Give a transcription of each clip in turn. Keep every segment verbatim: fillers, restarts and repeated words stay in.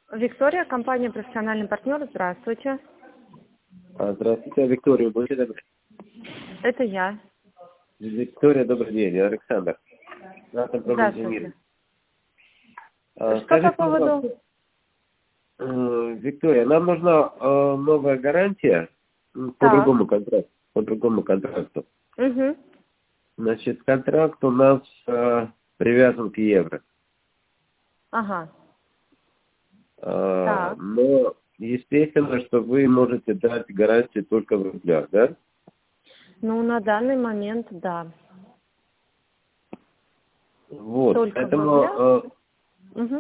Виктория, компания «Профессиональный партнер». Здравствуйте. А, Здравствуйте, Виктория, будьте добры. Это я. Виктория, добрый день, я Александр. Автор Здравствуйте. А, Что Скажите, по поводу? пожалуйста, э, Виктория, нам нужна э, новая гарантия м, по Так. другому контракту. По другому контракту. Угу. Значит, контракт у нас э, привязан к евро. Ага. А, Так. но естественно, что вы можете дать гарантию только в рублях, да? Ну, на данный момент, да. Вот, Только в поэтому, рублях? э, Угу.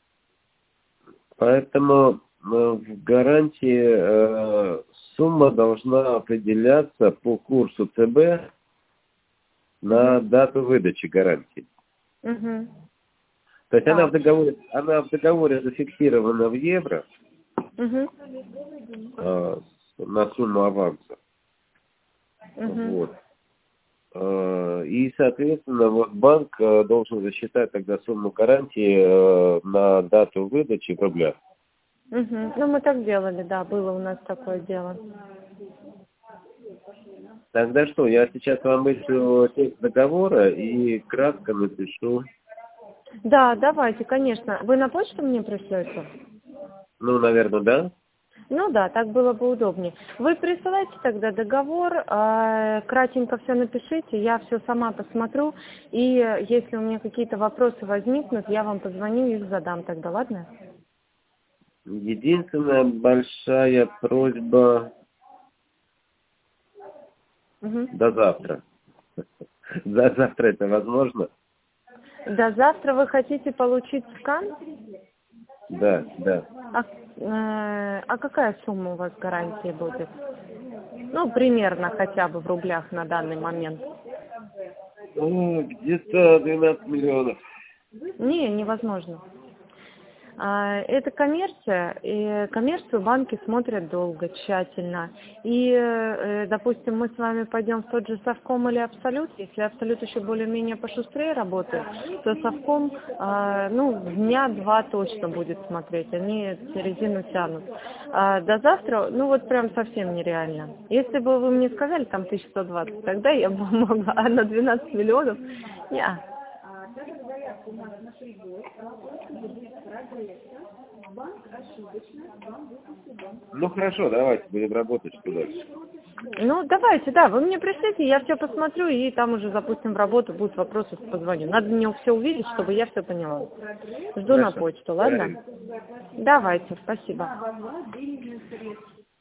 поэтому э, в гарантии э, сумма должна определяться по курсу ЦБ на Угу. дату выдачи гарантии. Угу. То есть она в Так. договоре, она в договоре зафиксирована в евро Угу. э, на сумму аванса. Угу. Вот. Э, И, соответственно, вот банк э, должен засчитать тогда сумму гарантии э, на дату выдачи в рублях. Угу. Ну, мы так делали, да, было у нас такое дело. Тогда что, я сейчас вам вышлю текст договора и кратко напишу. Да, давайте, конечно. Вы на почту мне пришлете? Ну, наверное, да? Ну да, так было бы удобнее. Вы присылайте тогда договор, э, кратенько все напишите, я все сама посмотрю, и э, если у меня какие-то вопросы возникнут, я вам позвоню и их задам тогда, ладно? Единственная большая просьба Угу. до завтра. До завтра это возможно? До завтра вы хотите получить скан? Да, да. А, э, а какая сумма у вас гарантии будет? Ну, примерно хотя бы в рублях на данный момент. Ну, где-то двенадцать миллионов. Не, невозможно. А, Это коммерция, и коммерцию банки смотрят долго, тщательно. И, э, допустим, мы с вами пойдем в тот же Совком или Абсолют, если Абсолют еще более-менее пошустрее работает, то Совком, а, ну, дня два точно будет смотреть, они резину тянут. А до завтра, ну, вот прям совсем нереально. Если бы вы мне сказали, там, тысяча сто двадцать, тогда я бы могла, а на двенадцать миллионов, не. Ну хорошо, давайте будем работать, что дальше. Ну, давайте, да, вы мне пришлите, я все посмотрю, и там уже запустим в работу, будут вопросы, позвоню. Надо мне все увидеть, чтобы я все поняла. Жду на Хорошо. почту, ладно? Договорились. Давайте, спасибо.